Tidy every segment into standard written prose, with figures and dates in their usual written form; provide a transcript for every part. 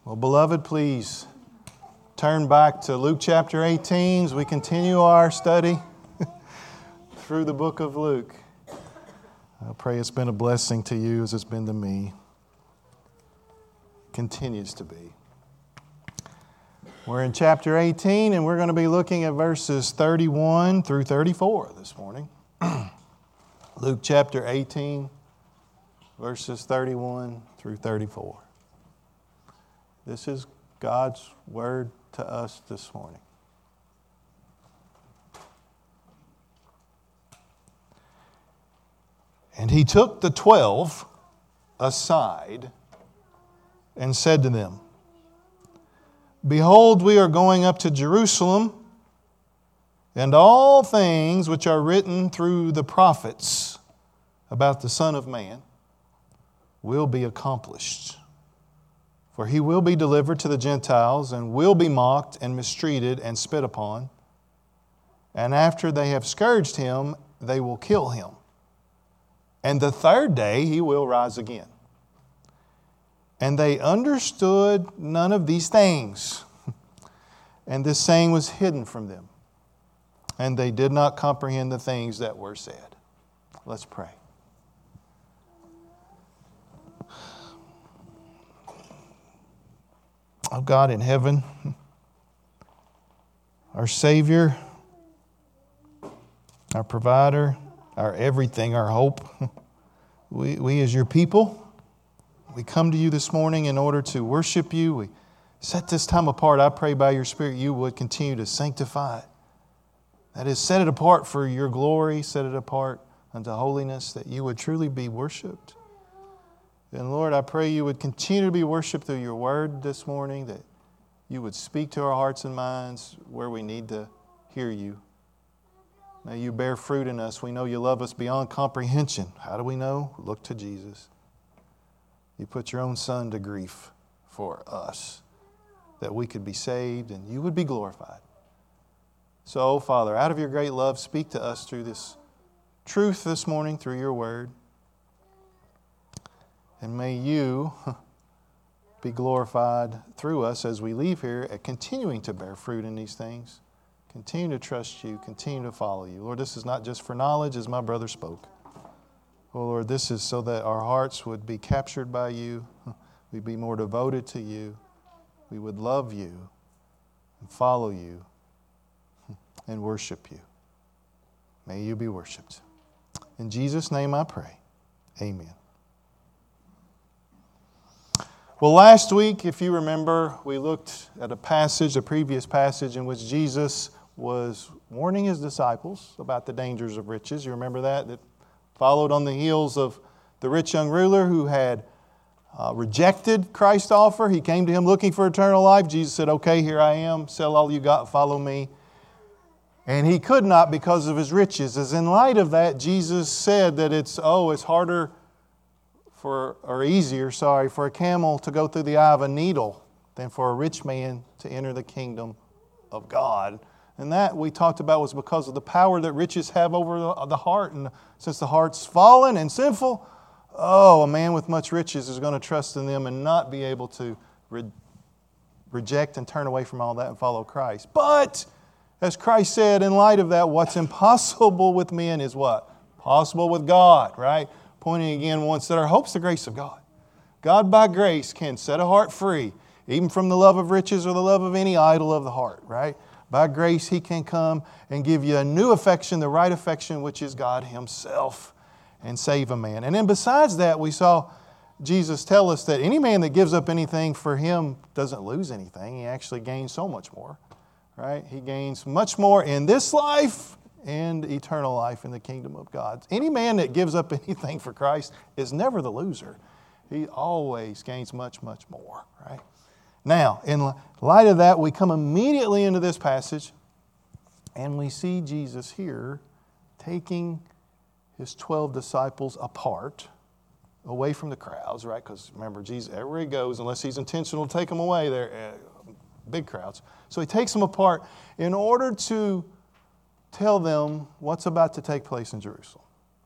Well, beloved, please turn back to Luke chapter 18 as we continue our study through the book of Luke. I pray it's been a blessing to you as it's been to me. Continues to be. We're in chapter 18 and we're going to be looking at verses 31 through 34 this morning. Luke chapter 18, verses 31 through 34. This is God's word to us this morning. And he took the 12 aside and said to them, Behold, we are going up to Jerusalem, and all things which are written through the prophets about the Son of Man will be accomplished. For he will be delivered to the Gentiles, and will be mocked and mistreated and spit upon. And after they have scourged him, they will kill him. And the third day he will rise again. And they understood none of these things. And this saying was hidden from them. And they did not comprehend the things that were said. Let's pray. Oh God in heaven, our Savior, our provider, our everything, our hope. We as your people, we come to you this morning in order to worship you. We set this time apart. I pray by your Spirit you would continue to sanctify it. That is, set it apart for your glory, set it apart unto holiness, that you would truly be worshiped. And Lord, I pray you would continue to be worshiped through your word this morning, that you would speak to our hearts and minds where we need to hear you. May you bear fruit in us. We know you love us beyond comprehension. How do we know? Look to Jesus. You put your own Son to grief for us, that we could be saved and you would be glorified. So, Father, out of your great love, speak to us through this truth this morning, through your word. And may you be glorified through us as we leave here at continuing to bear fruit in these things. Continue to trust you, continue to follow you. Lord, this is not just for knowledge as my brother spoke. Oh Lord, this is so that our hearts would be captured by you. We'd be more devoted to you. We would love you and follow you and worship you. May you be worshiped. In Jesus' name I pray. Amen. Well, last week, if you remember, we looked at a previous passage in which Jesus was warning his disciples about the dangers of riches. You remember that followed on the heels of the rich young ruler who had rejected Christ's offer. He came to him looking for eternal life. Jesus said, okay, here I am. Sell all you got, follow me. And he could not because of his riches. As in light of that, Jesus said that it's harder for a camel to go through the eye of a needle than for a rich man to enter the kingdom of God. And that we talked about was because of the power that riches have over the heart. And since the heart's fallen and sinful, a man with much riches is going to trust in them and not be able to reject and turn away from all that and follow Christ. But, as Christ said, in light of that, what's impossible with men is what? Possible with God, right? Pointing again once that our hope's the grace of God. God by grace can set a heart free, even from the love of riches or the love of any idol of the heart, right? By grace He can come and give you a new affection, the right affection, which is God Himself, and save a man. And then besides that, we saw Jesus tell us that any man that gives up anything for Him doesn't lose anything. He actually gains so much more, right? He gains much more in this life and eternal life in the kingdom of God. Any man that gives up anything for Christ is never the loser. He always gains much, much more, right? Now, in light of that, we come immediately into this passage and we see Jesus here taking His 12 disciples apart, away from the crowds, right? Because remember, Jesus, everywhere He goes, unless He's intentional to take them away, they're big crowds. So He takes them apart in order to tell them what's about to take place in Jerusalem.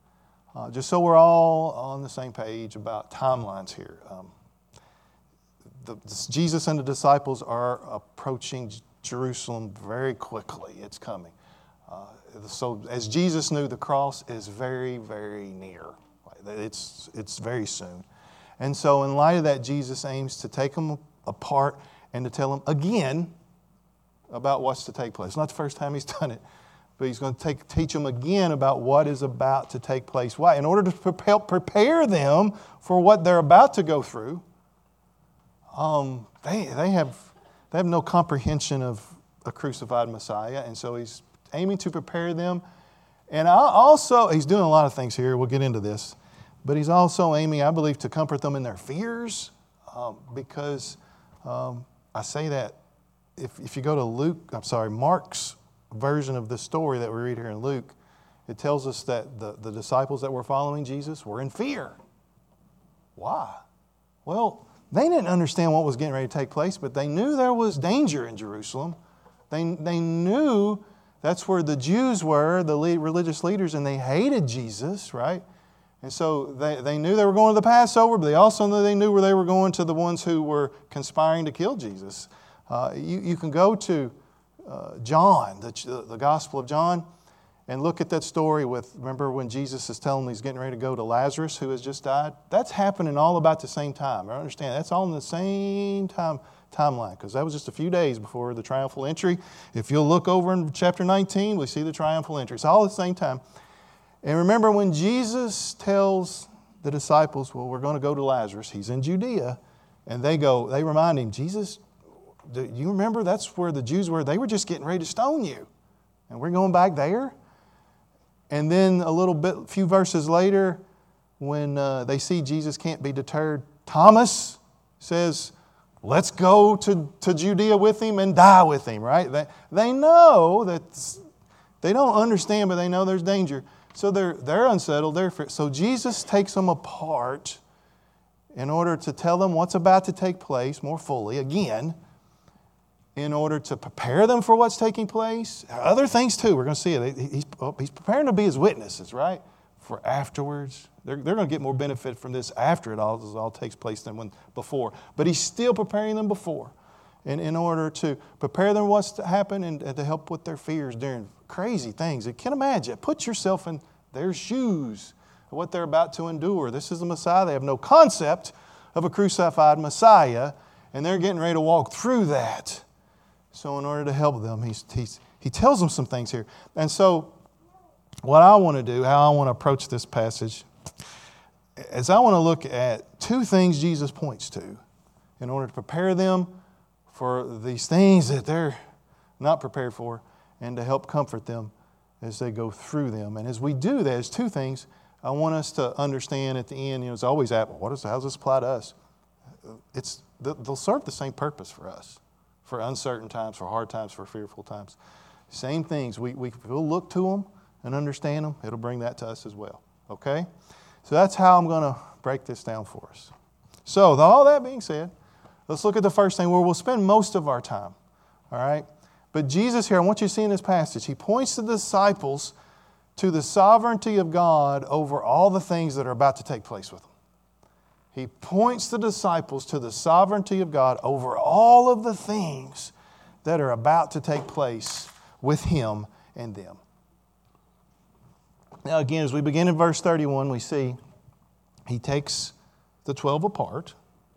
Just so we're all on the same page about timelines here. Jesus and the disciples are approaching Jerusalem very quickly. It's coming. So as Jesus knew, the cross is very, very near. It's very soon. And so in light of that, Jesus aims to take them apart and to tell them again about what's to take place. It's not the first time he's done it, but he's going to teach them again about what is about to take place. Why? In order to help prepare them for what they're about to go through. They have no comprehension of a crucified Messiah, and so he's aiming to prepare them. And he's doing a lot of things here. We'll get into this. But he's also aiming, I believe, to comfort them in their fears, because I say that if you go to Mark's version of this story that we read here in Luke, it tells us that the disciples that were following Jesus were in fear. Why? Well, they didn't understand what was getting ready to take place, but they knew there was danger in Jerusalem. They knew that's where the Jews were, the religious leaders, and they hated Jesus, right? And so they knew they were going to the Passover, but they also knew where they were going, to the ones who were conspiring to kill Jesus. You can go to John, the Gospel of John, and look at that story remember when Jesus is telling them he's getting ready to go to Lazarus, who has just died? That's happening all about the same time. I understand. That's all in the same timeline, because that was just a few days before the triumphal entry. If you'll look over in chapter 19, we see the triumphal entry. It's all at the same time. And remember when Jesus tells the disciples, well, we're going to go to Lazarus. He's in Judea. And they remind him, Jesus, do you remember that's where the Jews were? They were just getting ready to stone you. And we're going back there? And then a few verses later, when they see Jesus can't be deterred, Thomas says, let's go to Judea with him and die with him, right? They know that they don't understand, but they know there's danger. So they're unsettled. So Jesus takes them apart in order to tell them what's about to take place more fully, again, in order to prepare them for what's taking place. Other things too, we're going to see it. He's preparing to be his witnesses, right? For afterwards. They're going to get more benefit from this after it all takes place than before. But he's still preparing them before. In order to prepare them what's to happen and to help with their fears during crazy things. You can imagine. Put yourself in their shoes, what they're about to endure. This is the Messiah. They have no concept of a crucified Messiah, and they're getting ready to walk through that. So in order to help them, he tells them some things here. And so what I want to do, how I want to approach this passage, is I want to look at two things Jesus points to in order to prepare them for these things that they're not prepared for, and to help comfort them as they go through them. And as we do that, there's two things I want us to understand at the end. It's always how does this apply to us? They'll serve the same purpose for us, for uncertain times, for hard times, for fearful times. Same things. We'll look to them and understand them. It'll bring that to us as well. Okay? So that's how I'm going to break this down for us. So with all that being said, let's look at the first thing where we'll spend most of our time. All right? But Jesus here, I want you to see in this passage, he points the disciples to the sovereignty of God over all the things that are about to take place with them. He points the disciples to the sovereignty of God over all of the things that are about to take place with him and them. Now again, as we begin in verse 31, we see he takes the 12 apart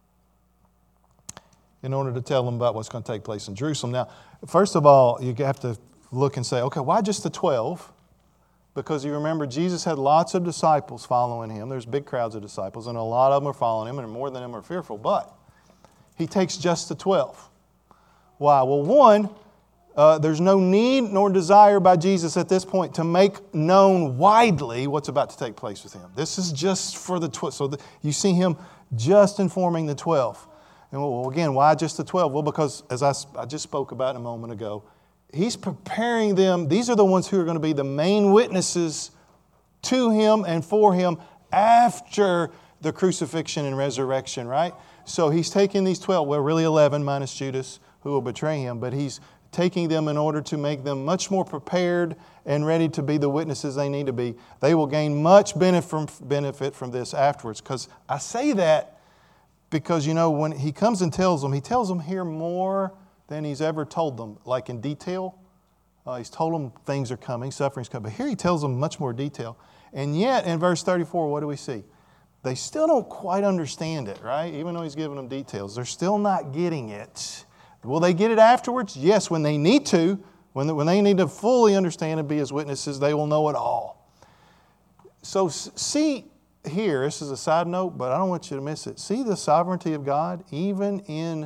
in order to tell them about what's going to take place in Jerusalem. Now, first of all, you have to look and say, okay, why just the 12? Because you remember Jesus had lots of disciples following him. There's big crowds of disciples, and a lot of them are following him, and more than them are fearful. But he takes just the 12. Why? Well, one, there's no need nor desire by Jesus at this point to make known widely what's about to take place with him. This is just for the 12. So you see him just informing the 12. And well, again, why just the 12? Well, because as I just spoke about a moment ago, he's preparing them. These are the ones who are going to be the main witnesses to him and for him after the crucifixion and resurrection, right? So he's taking these 12, well, really 11 minus Judas, who will betray him, but he's taking them in order to make them much more prepared and ready to be the witnesses they need to be. They will gain much benefit from this afterwards. Because I say that Because, when he comes and tells them here more than he's ever told them, like in detail. He's told them things are coming, suffering's coming. But here he tells them much more detail. And yet, in verse 34, what do we see? They still don't quite understand it, right? Even though he's giving them details. They're still not getting it. Will they get it afterwards? Yes, when they need to. When they need to fully understand and be His witnesses, they will know it all. So see here, this is a side note, but I don't want you to miss it. See the sovereignty of God, even in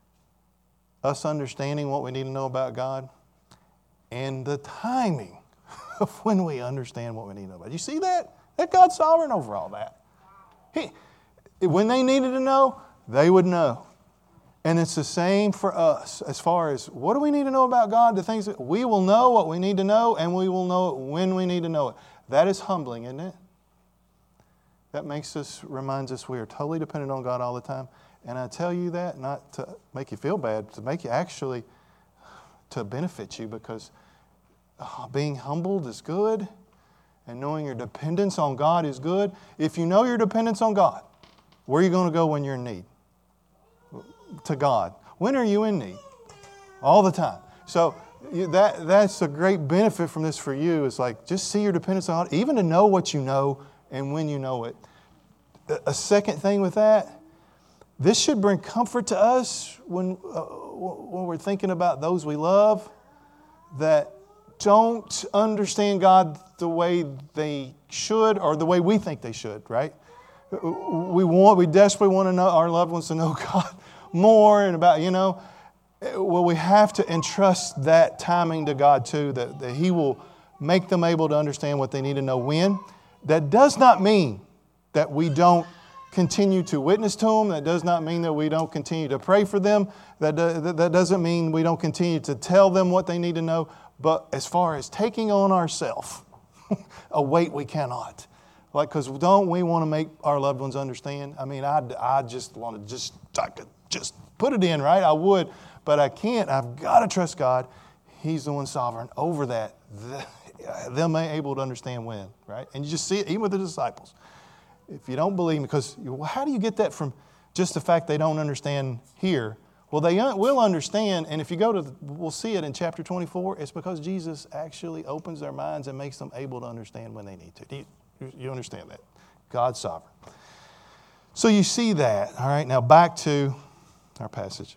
us understanding what we need to know about God, and the timing of when we understand what we need to know about. You see that? That God's sovereign over all that. When they needed to know, they would know. And it's the same for us as far as what do we need to know about God? The things that we will know what we need to know, and we will know it when we need to know it. That is humbling, isn't it? That reminds us we are totally dependent on God all the time. And I tell you that not to make you feel bad, to make you actually, to benefit you, because being humbled is good, and knowing your dependence on God is good. If you know your dependence on God, where are you going to go when you're in need? To God. When are you in need? All the time. So that's a great benefit from this for you. It's like just see your dependence on God, even to know what you know and when you know it. A second thing with that, this should bring comfort to us when we're thinking about those we love that don't understand God the way they should or the way we think they should, right? We desperately want to know our loved ones to know God more and about, well, we have to entrust that timing to God too, that He will make them able to understand what they need to know when. That does not mean that we don't continue to witness to them. That does not mean that we don't continue to pray for them. That doesn't mean we don't continue to tell them what they need to know. But as far as taking on ourselves a weight we cannot. Because don't we want to make our loved ones understand? I mean, I just want to just put it in, right? I would, but I can't. I've got to trust God. He's the one sovereign over that. Them able to understand when, right? And you just see it even with the disciples. If you don't believe me, because how do you get that from just the fact they don't understand here? Well, they will understand, and if you go we'll see it in chapter 24, it's because Jesus actually opens their minds and makes them able to understand when they need to. You understand that? God's sovereign. So you see that. All right, now back to our passage.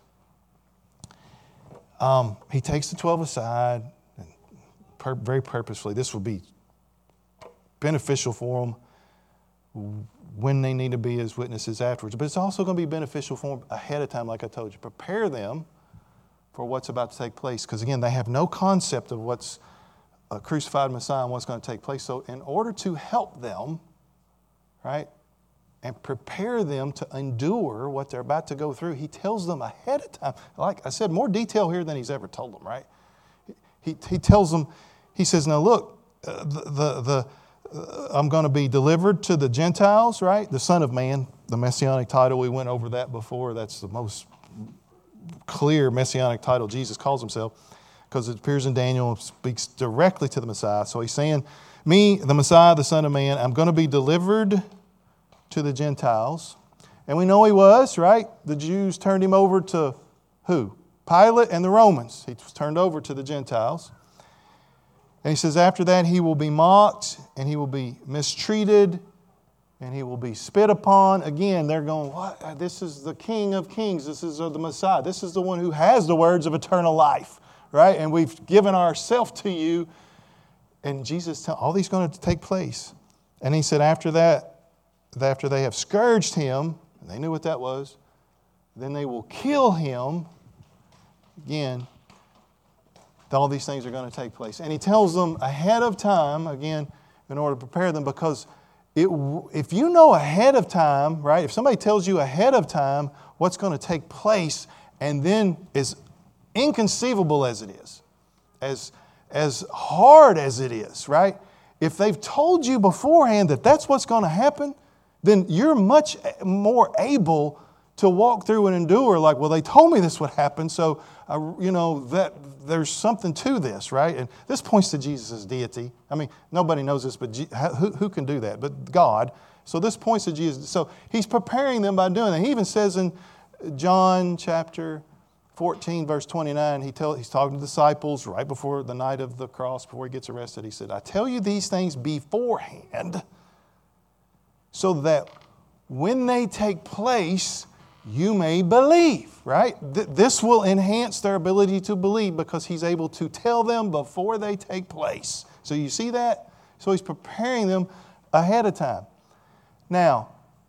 He takes the 12 aside, and very purposefully. This will be beneficial for them when they need to be His witnesses afterwards. But it's also going to be beneficial for them ahead of time, like I told you. Prepare them for what's about to take place. Because again, they have no concept of what's a crucified Messiah and what's going to take place. So in order to help them, right, and prepare them to endure what they're about to go through, He tells them ahead of time. Like I said, more detail here than He's ever told them, right? He tells them, He says, now look, I'm going to be delivered to the Gentiles, right? The Son of Man, the Messianic title, we went over that before. That's the most clear Messianic title Jesus calls Himself, because it appears in Daniel and speaks directly to the Messiah. So He's saying, me, the Messiah, the Son of Man, I'm going to be delivered to the Gentiles. And we know He was, right? The Jews turned Him over to who? Pilate and the Romans. He was turned over to the Gentiles. And He says after that He will be mocked and He will be mistreated and He will be spit upon. Again, they're going, what? This is the King of Kings. This is the Messiah. This is the one who has the words of eternal life, right? And we've given ourselves to you. And Jesus, all these going to take place. And He said after that, after they have scourged Him, and they knew what that was, then they will kill Him. Again, all these things are going to take place. And He tells them ahead of time, again, in order to prepare them, because if you know ahead of time, right, if somebody tells you ahead of time what's going to take place, and then as inconceivable as it is, as hard as it is, right, if they've told you beforehand that that's what's going to happen, then you're much more able to walk through and endure like, well, they told me this would happen, so, that there's something to this, right? And this points to Jesus' deity. I mean, nobody knows this, but who can do that? But God, So this points to Jesus. So he's preparing them by doing that. He even says in John chapter 14, verse 29, he's talking to the disciples right before the night of the cross, before he gets arrested. He said, I tell you these things beforehand so that when they take place, you may believe, right? This will enhance their ability to believe because he's able to tell them before they take place. So you see that? So he's preparing them ahead of time. Now,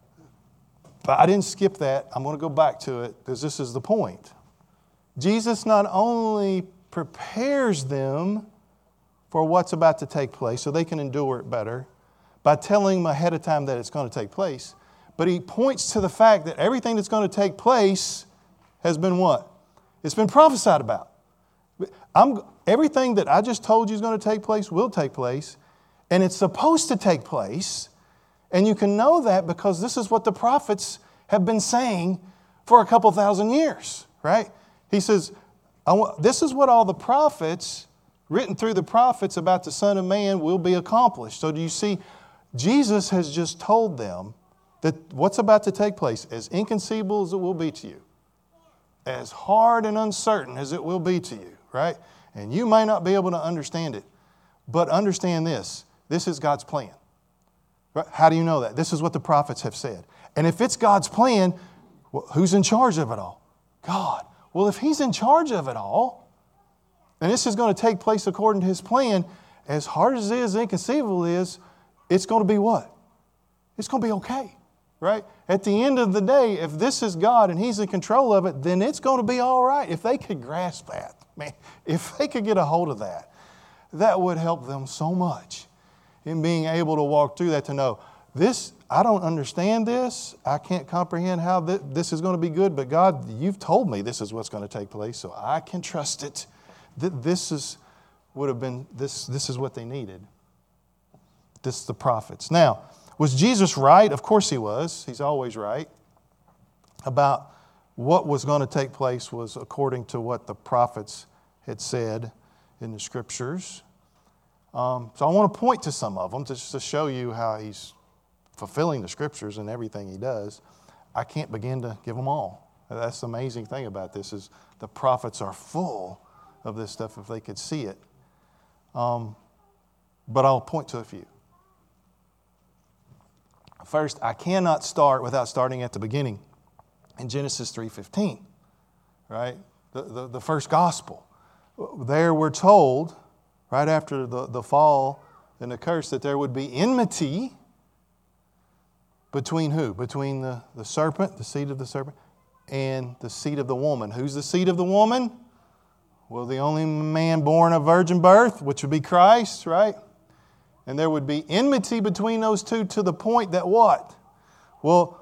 but I didn't skip that. I'm going to go back to it because this is the point. Jesus not only prepares them for what's about to take place so they can endure it better by telling them ahead of time that it's going to take place, but he points to the fact that everything that's going to take place has been what? It's been prophesied about. Everything that I just told you is going to take place will take place, and it's supposed to take place, and you can know that because this is what the prophets have been saying for a couple thousand years, right? He says, this is what all the prophets, written through the prophets about the Son of Man will be accomplished. So do you see, Jesus has just told them that what's about to take place, as inconceivable as it will be to you, as hard and uncertain as it will be to you, right? And you may not be able to understand it, but understand this is God's plan. Right? How do you know that? This is what the prophets have said. And if it's God's plan, well, who's in charge of it all? God. Well, if He's in charge of it all, and this is going to take place according to His plan, as hard as it is, inconceivable is, it's going to be what? It's going to be okay, right? At the end of the day, if this is God and He's in control of it, then it's going to be all right. If they could grasp that, man, if they could get a hold of that, that would help them so much in being able to walk through that, to know, I don't understand this. I can't comprehend how this is going to be good, but God, You've told me this is what's going to take place, so I can trust it. This is what they needed. This is the prophets. Now, was Jesus right? Of course He was. He's always right. About what was going to take place was according to what the prophets had said in the Scriptures. So I want to point to some of them just to show you how He's fulfilling the Scriptures in everything He does. I can't begin to give them all. That's the amazing thing about this, is the prophets are full of this stuff if they could see it. But I'll point to a few. First, I cannot start without starting at the beginning in Genesis 3:15, right? The first gospel. There we're told, right after the fall and the curse, that there would be enmity between who? Between the serpent, the seed of the serpent, and the seed of the woman. Who's the seed of the woman? Well, the only man born of virgin birth, which would be Christ, right? And there would be enmity between those two to the point that what? Well,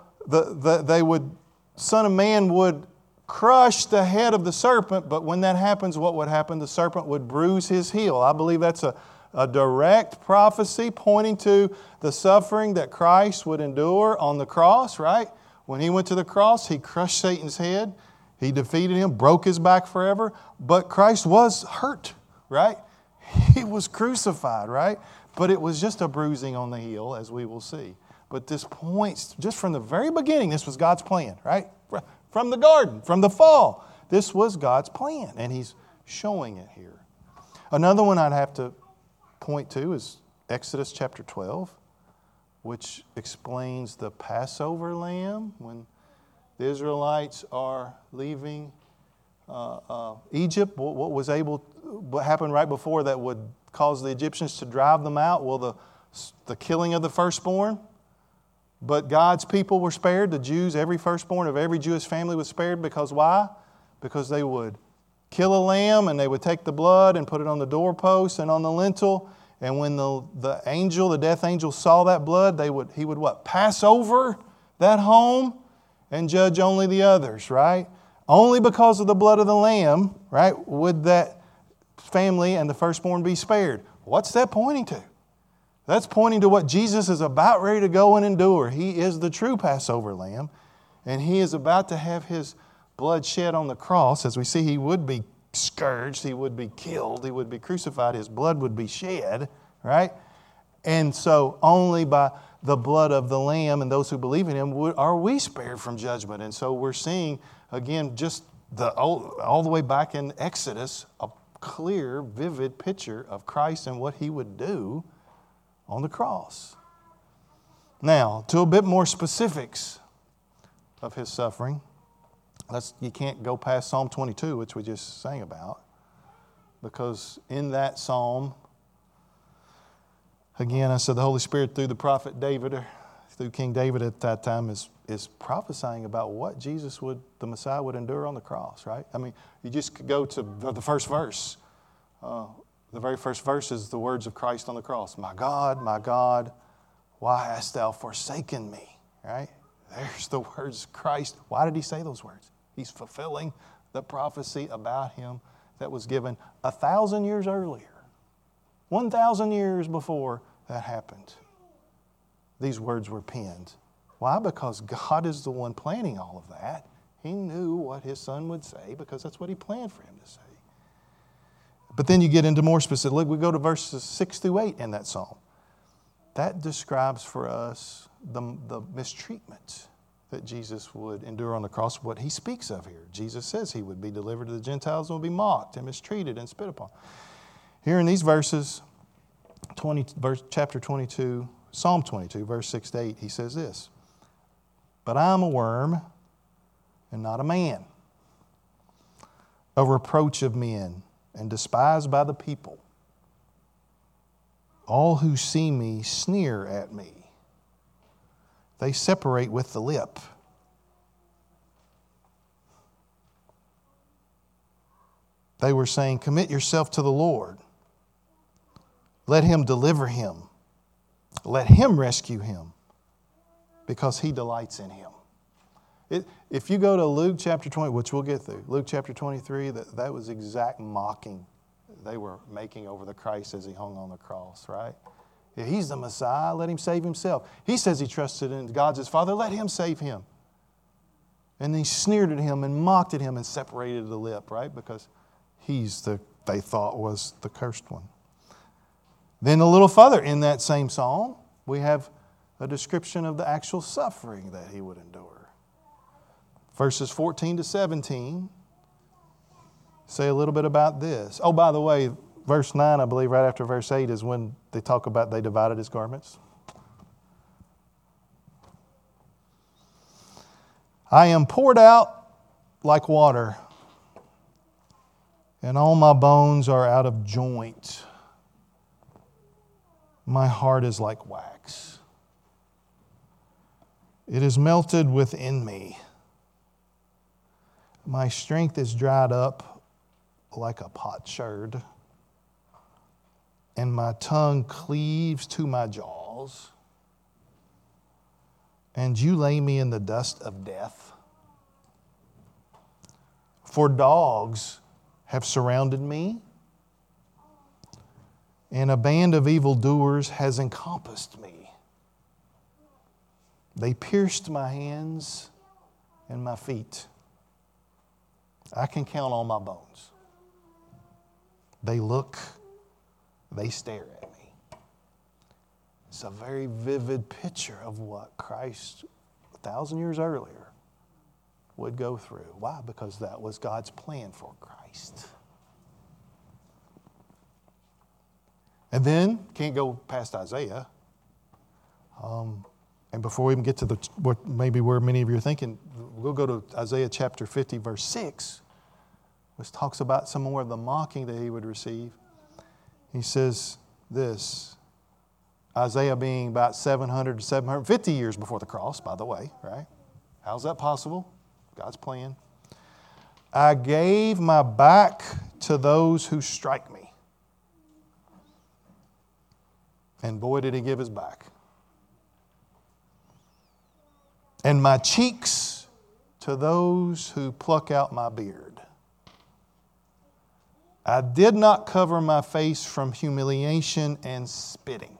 Son of Man would crush the head of the serpent, but when that happens, what would happen? The serpent would bruise his heel. I believe that's a direct prophecy pointing to the suffering that Christ would endure on the cross, right? When He went to the cross, He crushed Satan's head. He defeated him, broke his back forever. But Christ was hurt, right? He was crucified, right? But it was just a bruising on the heel, as we will see. But this points, just from the very beginning, this was God's plan, right? From the garden, from the fall. This was God's plan, and He's showing it here. Another one I'd have to point to is Exodus chapter 12, which explains the Passover lamb when the Israelites are leaving Egypt. What happened right before that would cause the Egyptians to drive them out? Well, the killing of the firstborn. But God's people were spared. The Jews, every firstborn of every Jewish family was spared. Because why? Because they would kill a lamb and they would take the blood and put it on the doorpost and on the lintel. And when the death angel saw that blood, he would what? Pass over that home and judge only the others, right? Only because of the blood of the lamb, right, would that family and the firstborn be spared. What's that pointing to? That's pointing to what Jesus is about ready to go and endure. He is the true Passover lamb, and He is about to have His blood shed on the cross. As we see, He would be scourged, He would be killed, He would be crucified, His blood would be shed, right? And so only by the blood of the Lamb and those who believe in Him, are we spared from judgment. And so we're seeing, again, just all the way back in Exodus, a clear, vivid picture of Christ and what He would do on the cross. Now, to a bit more specifics of His suffering. You can't go past Psalm 22, which we just sang about, because in that psalm, again, I said the Holy Spirit through the prophet David, or through King David at that time, is prophesying about what the Messiah would endure on the cross, right? I mean, you just could go to the first verse. The very first verse is the words of Christ on the cross. My God, why hast thou forsaken me? Right? There's the words of Christ. Why did He say those words? He's fulfilling the prophecy about Him that was given 1,000 years earlier. 1,000 years before that happened. These words were penned. Why? Because God is the one planning all of that. He knew what His Son would say because that's what He planned for Him to say. But then you get into more specific. Look, we go to verses 6 through 8 in that psalm. That describes for us the mistreatment that Jesus would endure on the cross, what He speaks of here. Jesus says He would be delivered to the Gentiles and would be mocked and mistreated and spit upon. Here in these verses, chapter 22, Psalm 22, verse 6 to 8, He says this, But I am a worm and not a man, a reproach of men and despised by the people. All who see me sneer at me. They separate with the lip. They were saying, Commit yourself to the Lord. Let Him deliver him. Let Him rescue him, because He delights in him. If you go to Luke chapter 20, which we'll get through, Luke chapter 23, that was exact mocking they were making over the Christ as He hung on the cross, right? If He's the Messiah, let Him save Himself. He says He trusted in God His Father, let Him save Him. And they sneered at Him and mocked at Him and separated the lip, right? Because they thought was the cursed one. Then a little further in that same psalm, we have a description of the actual suffering that He would endure. Verses 14 to 17 say a little bit about this. Oh, by the way, verse 9, I believe, right after verse 8 is when they talk about they divided His garments. I am poured out like water, and all my bones are out of joint. My heart is like wax. It is melted within me. My strength is dried up like a potsherd, and my tongue cleaves to my jaws. And you lay me in the dust of death. For dogs have surrounded me, and a band of evildoers has encompassed me. They pierced my hands and my feet. I can count on my bones. They look, they stare at me. It's a very vivid picture of what Christ, 1,000 years earlier, would go through. Why? Because that was God's plan for Christ. And then, can't go past Isaiah. And before we even get to what maybe where many of you are thinking, we'll go to Isaiah chapter 50, verse 6, which talks about some more of the mocking that he would receive. He says this, Isaiah being about 700 to 750 years before the cross, by the way, right? How's that possible? God's plan. I gave my back to those who strike me. And boy, did he give his back. And my cheeks to those who pluck out my beard. I did not cover my face from humiliation and spitting.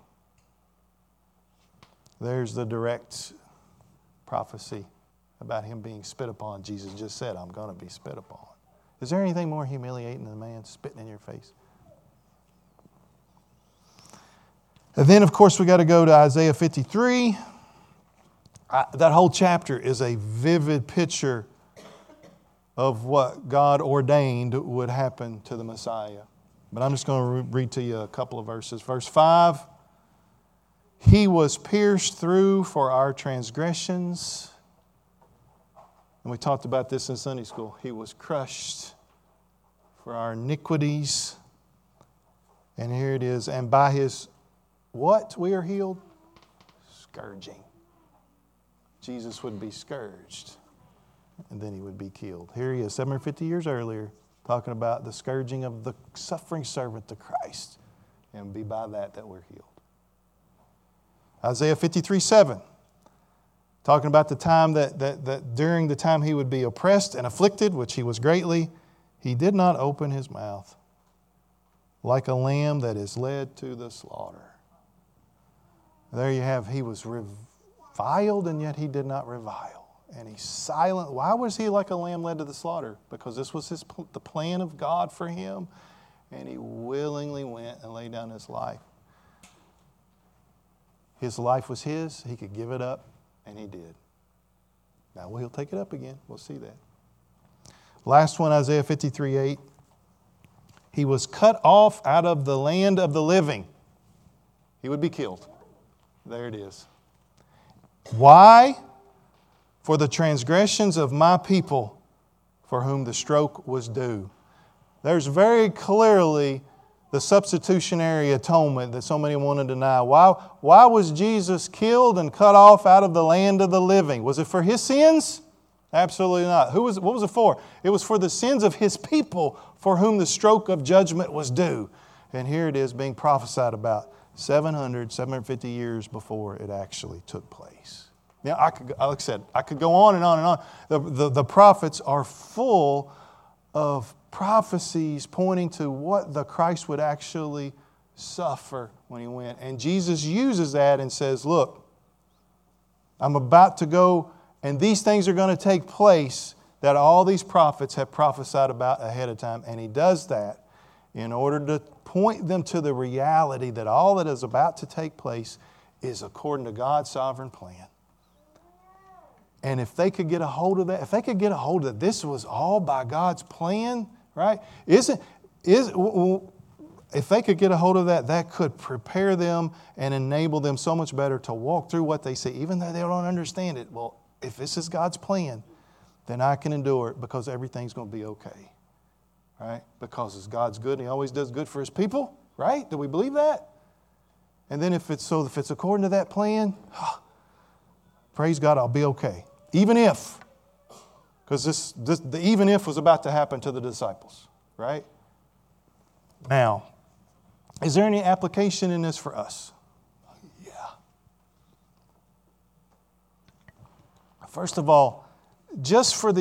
There's the direct prophecy about him being spit upon. Jesus just said, I'm going to be spit upon. Is there anything more humiliating than a man spitting in your face? And then, of course, we got to go to Isaiah 53. That whole chapter is a vivid picture of what God ordained would happen to the Messiah. But I'm just going to read to you a couple of verses. Verse 5, He was pierced through for our transgressions. And we talked about this in Sunday school. He was crushed for our iniquities. And here it is. And by His what we are healed? Scourging. Jesus would be scourged. And then He would be killed. Here He is, 750 years earlier, talking about the scourging of the suffering servant, the Christ. And be by that we're healed. Isaiah 53:7, talking about the time that during the time He would be oppressed and afflicted, which He was greatly, He did not open His mouth, like a lamb that is led to the slaughter. There you have, He was reviled, and yet He did not revile. And He's silent. Why was He like a lamb led to the slaughter? Because this was the plan of God for Him, and He willingly went and laid down His life. His life was His. He could give it up, and He did. Now He'll take it up again. We'll see that. Last one, Isaiah 53:8. He was cut off out of the land of the living. He would be killed. There it is. Why? For the transgressions of my people, for whom the stroke was due. There's very clearly the substitutionary atonement that so many want to deny. Why was Jesus killed and cut off out of the land of the living? Was it for His sins? Absolutely not. What was it for? It was for the sins of His people, for whom the stroke of judgment was due. And here it is being prophesied about 750 years before it actually took place. Now, like I said, I could go on and on and on. The prophets are full of prophecies pointing to what the Christ would actually suffer when He went. And Jesus uses that and says, look, I'm about to go, and these things are going to take place that all these prophets have prophesied about ahead of time. And He does that in order to point them to the reality that all that is about to take place is according to God's sovereign plan. And if they could get a hold of that, if they could get a hold of that, this was all by God's plan, right? If they could get a hold of that, that could prepare them and enable them so much better to walk through what they see, even though they don't understand it. Well, if this is God's plan, then I can endure it because everything's going to be okay, right? Because it's God's good and He always does good for His people, right? Do we believe that? And then if it's according to that plan, praise God, I'll be okay. Even if, because the even if was about to happen to the disciples, right? Now, is there any application in this for us? Yeah. First of all, just for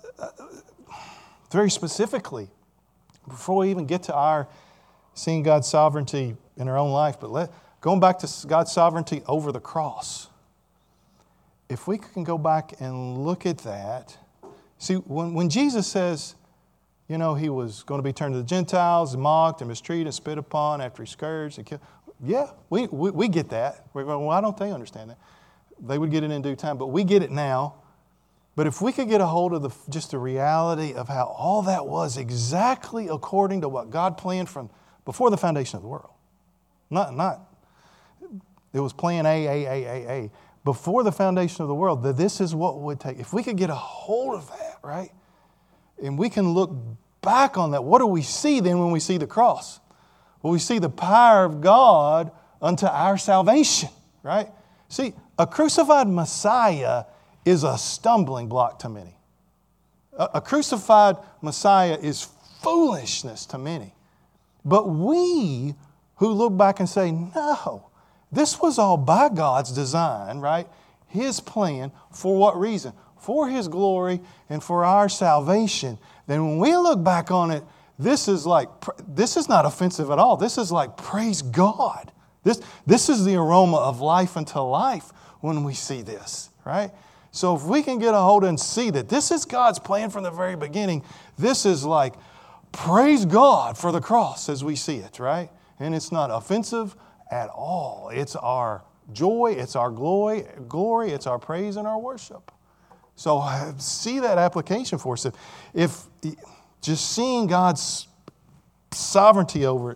very specifically, before we even get to our seeing God's sovereignty in our own life, but going back to God's sovereignty over the cross. If we can go back and look at that, see, when Jesus says, you know, He was going to be turned to the Gentiles, mocked and mistreated and spit upon after He scourged and killed. Yeah, we get that. We're going, why don't they understand that? They would get it in due time, but we get it now. But if we could get a hold of just the reality of how all that was exactly according to what God planned from before the foundation of the world. Not it was plan A. Before the foundation of the world, that this is what would take. If we could get a hold of that, right? And we can look back on that. What do we see then when we see the cross? Well, we see the power of God unto our salvation, right? See, a crucified Messiah is a stumbling block to many. A crucified Messiah is foolishness to many. But we who look back and say, no, this was all by God's design, right? His plan. For what reason? For His glory and for our salvation. Then when we look back on it, this is not offensive at all. This is like, praise God. This is the aroma of life unto life when we see this, right? So if we can get a hold and see that this is God's plan from the very beginning, this is like, praise God for the cross as we see it, right? And it's not offensive at all. It's our joy, it's our glory, it's our praise and our worship. So see that application for us. If just seeing God's sovereignty over it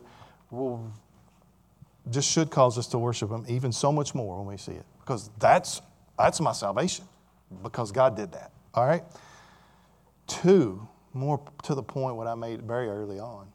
just should cause us to worship Him even so much more when we see it. Because that's my salvation. Because God did that. All right? 2, more to the point what I made very early on,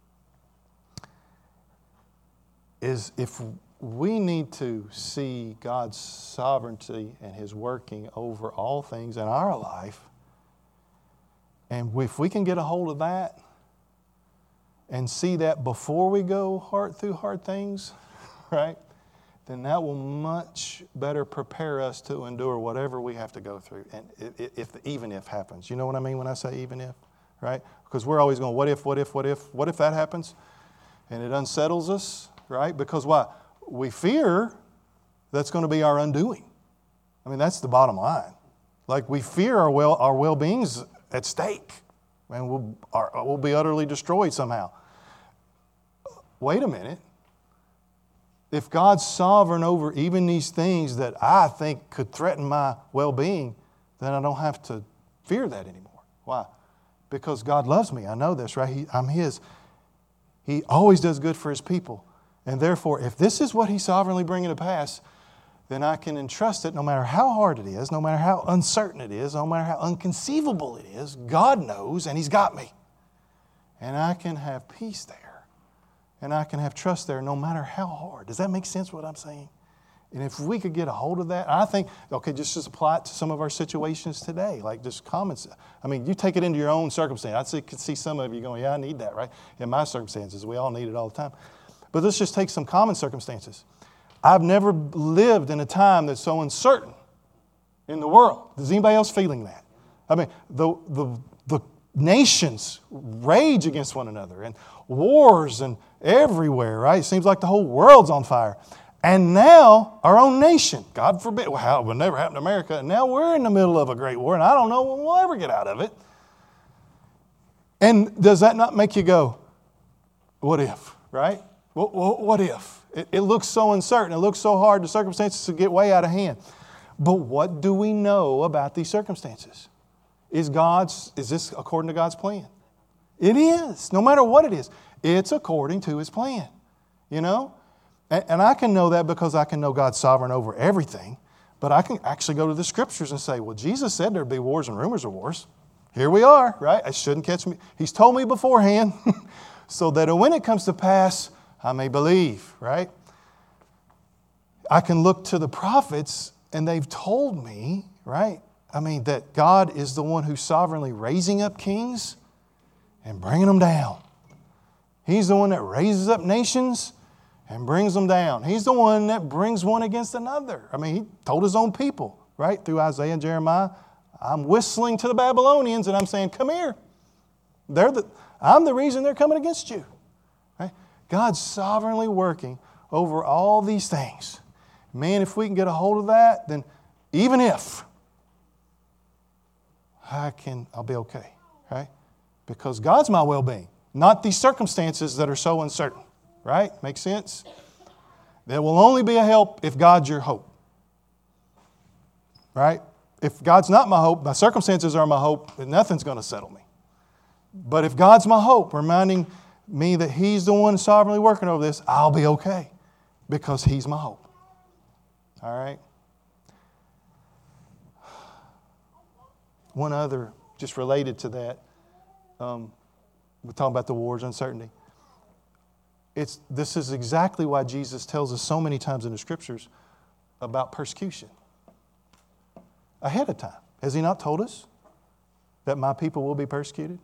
is if we need to see God's sovereignty and His working over all things in our life, and if we can get a hold of that and see that before we go through hard things, right, then that will much better prepare us to endure whatever we have to go through. And if the even if happens. You know what I mean when I say even if, right? Because we're always going, what if that happens? And it unsettles us, right? Because why? We fear that's going to be our undoing. I mean, that's the bottom line. Like we fear our well-being's at stake, and we'll be utterly destroyed somehow. Wait a minute. If God's sovereign over even these things that I think could threaten my well-being, then I don't have to fear that anymore. Why? Because God loves me. I know this, right? I'm His. He always does good for His people. And therefore, if this is what He's sovereignly bringing to pass, then I can entrust it no matter how hard it is, no matter how uncertain it is, no matter how unconceivable it is. God knows, and He's got me. And I can have peace there. And I can have trust there no matter how hard. Does that make sense what I'm saying? And if we could get a hold of that, I think, okay, just apply it to some of our situations today, like just comments. I mean, you take it into your own circumstance. I could see some of you going, yeah, I need that, right? In my circumstances, we all need it all the time. But let's just take some common circumstances. I've never lived in a time that's so uncertain in the world. Is anybody else feeling that? I mean, the nations rage against one another and wars and everywhere, right? It seems like the whole world's on fire. And now our own nation, God forbid, well, it would never happen to America. And now we're in the middle of a great war, and I don't know when we'll ever get out of it. And does that not make you go, what if, right? What if? It looks so uncertain. It looks so hard. The circumstances to get way out of hand. But what do we know about these circumstances? Is this according to God's plan? It is. No matter what it is. It's according to His plan. You know? And I can know that because I can know God's sovereign over everything. But I can actually go to the Scriptures and say, well, Jesus said there'd be wars and rumors of wars. Here we are, right? It shouldn't catch me. He's told me beforehand so that when it comes to pass, I may believe, right? I can look to the prophets and they've told me, right? I mean, that God is the one who's sovereignly raising up kings and bringing them down. He's the one that raises up nations and brings them down. He's the one that brings one against another. I mean, He told His own people, right? Through Isaiah and Jeremiah, I'm whistling to the Babylonians and I'm saying, come here. I'm the reason they're coming against you. Right? God's sovereignly working over all these things. Man, if we can get a hold of that, then even if, I'll be okay, right? Because God's my well-being, not these circumstances that are so uncertain, right? Make sense? There will only be a help if God's your hope, right? If God's not my hope, my circumstances are my hope, then nothing's going to settle me. But if God's my hope, reminding me that He's the one sovereignly working over this, I'll be okay because He's my hope. All right? One other, just related to that, we're talking about the wars, uncertainty. This is exactly why Jesus tells us so many times in the Scriptures about persecution. Ahead of time. Has He not told us that my people will be persecuted?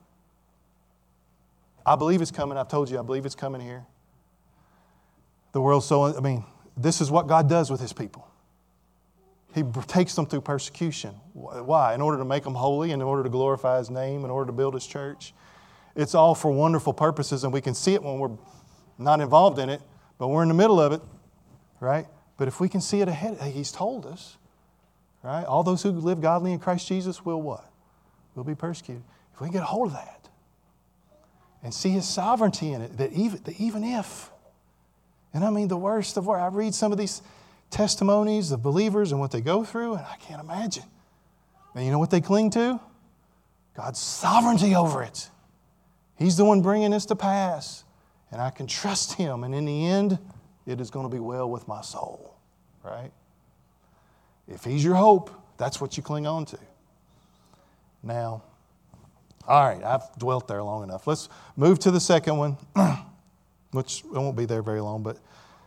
I believe it's coming. I've told you, I believe it's coming here. The world's this is what God does with His people. He takes them through persecution. Why? In order to make them holy, in order to glorify His name, in order to build His church. It's all for wonderful purposes, and we can see it when we're not involved in it, but we're in the middle of it, right? But if we can see it ahead, He's told us, right? All those who live godly in Christ Jesus will what? Will be persecuted. If we can get a hold of that and see His sovereignty in it, that even And I mean, the worst of what I read some of these testimonies of believers and what they go through, and I can't imagine. And you know what they cling to? God's sovereignty over it. He's the one bringing this to pass. And I can trust Him. And in the end, it is going to be well with my soul. Right? If He's your hope, that's what you cling on to. Now, all right, I've dwelt there long enough. Let's move to the second one, which I won't be there very long, but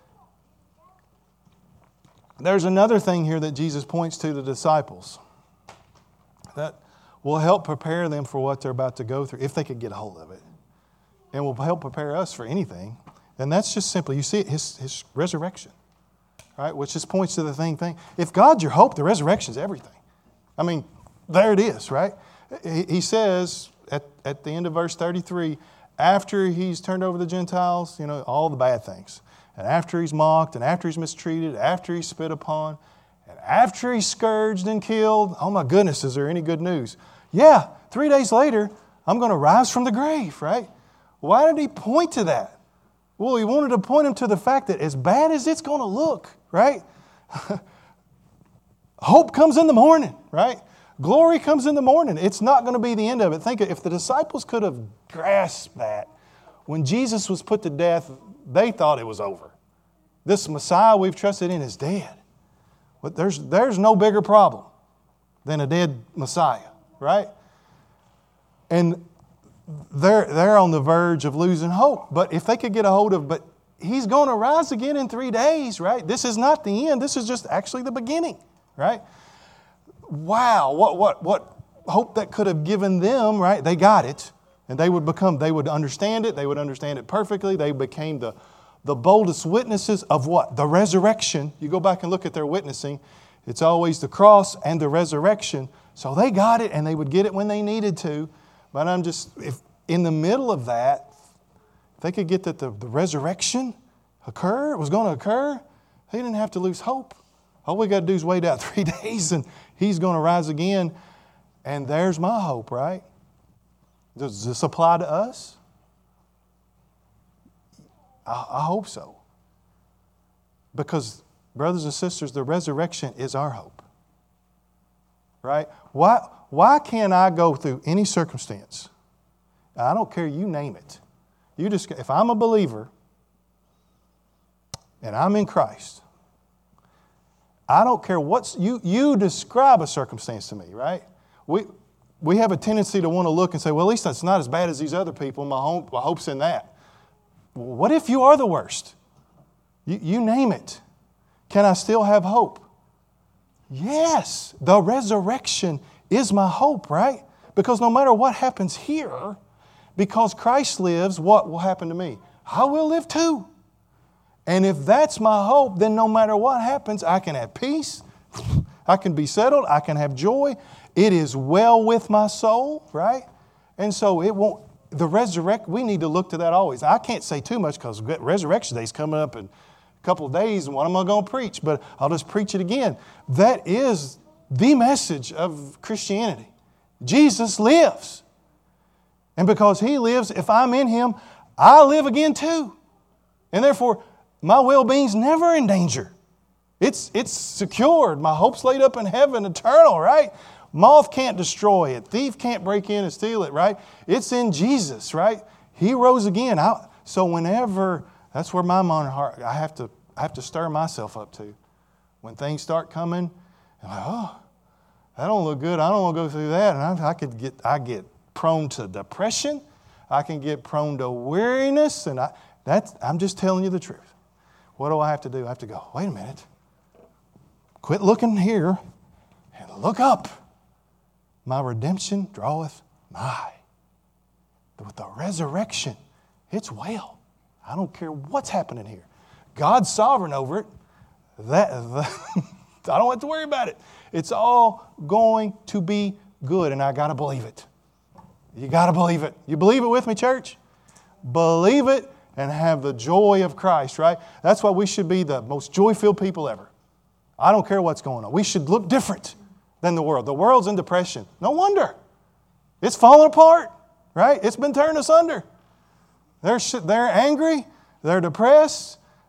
there's another thing here that Jesus points to the disciples that will help prepare them for what they're about to go through, if they could get a hold of it, and will help prepare us for anything. And that's just simply, you see it, His resurrection, right? Which just points to the thing. If God's your hope, the resurrection is everything. I mean, there it is, right? He says at the end of verse 33, after He's turned over the Gentiles, all the bad things, and after He's mocked, and after He's mistreated, after He's spit upon, and after He's scourged and killed, oh my goodness, is there any good news? Yeah, 3 days later, I'm going to rise from the grave, right? Why did He point to that? Well, He wanted to point them to the fact that as bad as it's going to look, right? Hope comes in the morning, right? Glory comes in the morning. It's not going to be the end of it. Think if the disciples could have grasped that, when Jesus was put to death, they thought it was over. This Messiah we've trusted in is dead. But there's no bigger problem than a dead Messiah, right? And they're on the verge of losing hope. But if they could get a hold of, but He's going to rise again in 3 days, right? This is not the end. This is just actually the beginning, right? Wow, what hope that could have given them, right? They got it. And they would understand it. They would understand it perfectly. They became the boldest witnesses of what? The resurrection. You go back and look at their witnessing. It's always the cross and the resurrection. So they got it, and they would get it when they needed to. But if in the middle of that, if they could get that the resurrection was going to occur, they didn't have to lose hope. All we got to do is wait out 3 days, and He's going to rise again. And there's my hope, right? Does this apply to us? I hope so. Because, brothers and sisters, the resurrection is our hope. Right? Why can't I go through any circumstance? I don't care, you name it. If I'm a believer and I'm in Christ, I don't care you describe a circumstance to me, right? We have a tendency to want to look and say, well, at least that's not as bad as these other people. My hope's in that. What if you are the worst? You name it. Can I still have hope? Yes, the resurrection is my hope, right? Because no matter what happens here, because Christ lives, what will happen to me? I will live too. And if that's my hope, then no matter what happens, I can have peace, I can be settled, I can have joy. It is well with my soul, right? And so we need to look to that always. I can't say too much because Resurrection Day is coming up in a couple of days, and what am I going to preach? But I'll just preach it again. That is the message of Christianity. Jesus lives. And because He lives, if I'm in Him, I live again too. And therefore, my well-being's never in danger. It's secured. My hope's laid up in heaven, eternal, right? Moth can't destroy it. Thief can't break in and steal it, right? It's in Jesus, right? He rose again. So whenever, that's where my mind and heart, I have to stir myself up to. When things start coming, I'm like, oh, that don't look good. I don't want to go through that. And I get prone to depression. I can get prone to weariness. And I'm just telling you the truth. What do I have to do? I have to go, wait a minute. Quit looking here and look up. My redemption draweth nigh. With the resurrection, it's well. I don't care what's happening here. God's sovereign over it. I don't have to worry about it. It's all going to be good, and I got to believe it. You got to believe it. You believe it with me, church? Believe it and have the joy of Christ, right? That's why we should be the most joy-filled people ever. I don't care what's going on. We should look different than the world. The world's in depression. No wonder. It's falling apart, right? It's been turned asunder. They're angry. They're depressed.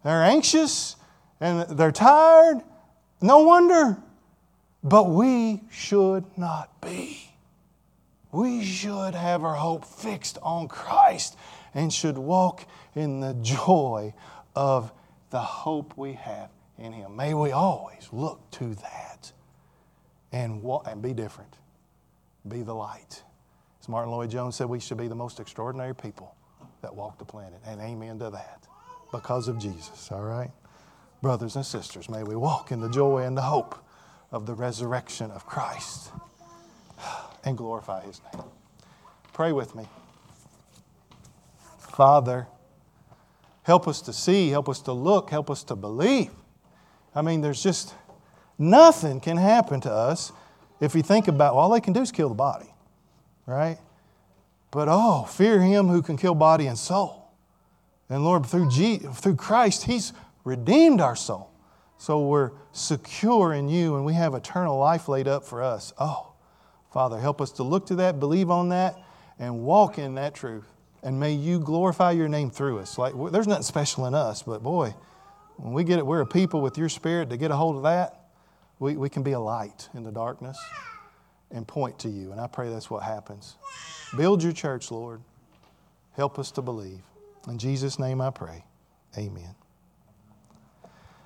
They're anxious and they're tired. No wonder. But we should not be. We should have our hope fixed on Christ and should walk in the joy of the hope we have in Him. May we always look to that and be different. Be the light. As Martin Lloyd-Jones said, we should be the most extraordinary people that walk the planet. And amen to that. Because of Jesus, all right? Brothers and sisters, may we walk in the joy and the hope of the resurrection of Christ and glorify His name. Pray with me. Father, help us to see, help us to look, help us to believe. I mean, there's just nothing can happen to us if you think about, well, all they can do is kill the body, right? But fear Him who can kill body and soul. And Lord, through Christ, He's redeemed our soul. So we're secure in You and we have eternal life laid up for us. Father, help us to look to that, believe on that, and walk in that truth. And may You glorify Your name through us. Like, there's nothing special in us, but boy, when we get it, we're a people with Your Spirit to get a hold of that. We can be a light in the darkness and point to You. And I pray that's what happens. Build Your church, Lord. Help us to believe. In Jesus' name I pray. Amen.